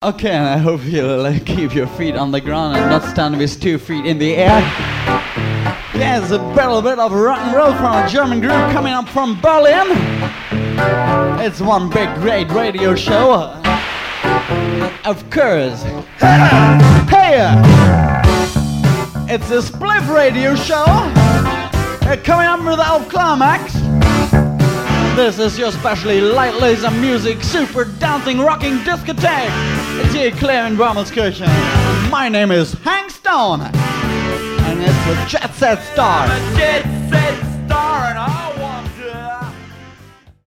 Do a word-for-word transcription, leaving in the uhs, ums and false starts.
Okay, and I hope you'll uh, keep your feet on the ground and not stand with two feet in the air. Yeah, it's a little bit of rock and roll from a German group coming up from Berlin. It's one big great radio show. Of course. Hey! It's a Spliff radio show. Uh, coming up without climax. This is your specially light laser music, super dancing, rocking discotheque. It's here clear in Wermelskirchen. My name is Hank Stone. And it's a Jet Set Star. Jet Set